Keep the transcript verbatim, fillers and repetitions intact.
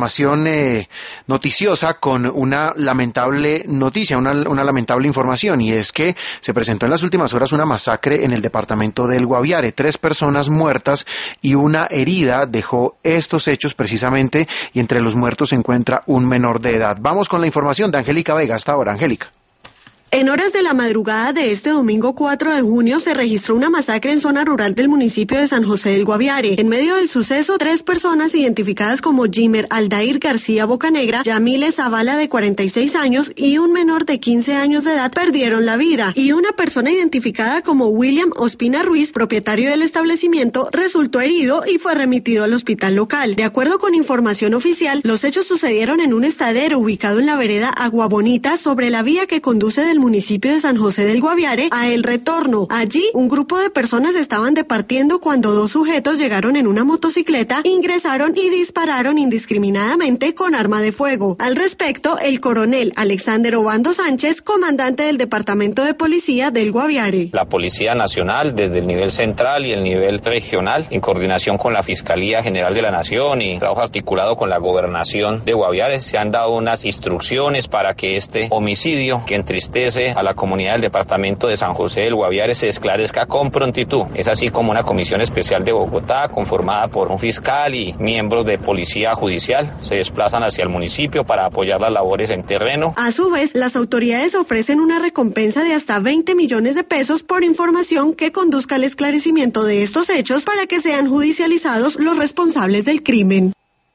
información eh, noticiosa con una lamentable noticia, una, una lamentable información, y es que se presentó en las últimas horas una masacre en el departamento del Guaviare. Tres personas muertas y una herida dejó estos hechos precisamente, y entre los muertos se encuentra un menor de edad. Vamos con la información de Angélica Vega hasta ahora. Angélica. En horas de la madrugada de este domingo cuatro de junio se registró una masacre en zona rural del municipio de San José del Guaviare. En medio del suceso, tres personas identificadas como Jimer Aldair García Bocanegra, Yamile Zavala de cuarenta y seis años y un menor de quince años de edad perdieron la vida, y una persona identificada como William Ospina Ruiz, propietario del establecimiento, resultó herido y fue remitido al hospital local. De acuerdo con información oficial, los hechos sucedieron en un estadero ubicado en la vereda Agua Bonita, sobre la vía que conduce del municipio de San José del Guaviare a El Retorno. Allí, un grupo de personas estaban departiendo cuando dos sujetos llegaron en una motocicleta, ingresaron y dispararon indiscriminadamente con arma de fuego. Al respecto, el coronel Alexander Obando Sánchez, comandante del Departamento de Policía del Guaviare. La Policía Nacional, desde el nivel central y el nivel regional, en coordinación con la Fiscalía General de la Nación y trabajo articulado con la Gobernación de Guaviare, se han dado unas instrucciones para que este homicidio, que entristece a la comunidad del departamento de San José del Guaviare, se esclarezca con prontitud. Es así como una comisión especial de Bogotá, conformada por un fiscal y miembros de policía judicial, se desplazan hacia el municipio para apoyar las labores en terreno. A su vez, las autoridades ofrecen una recompensa de hasta veinte millones de pesos por información que conduzca al esclarecimiento de estos hechos, para que sean judicializados los responsables del crimen.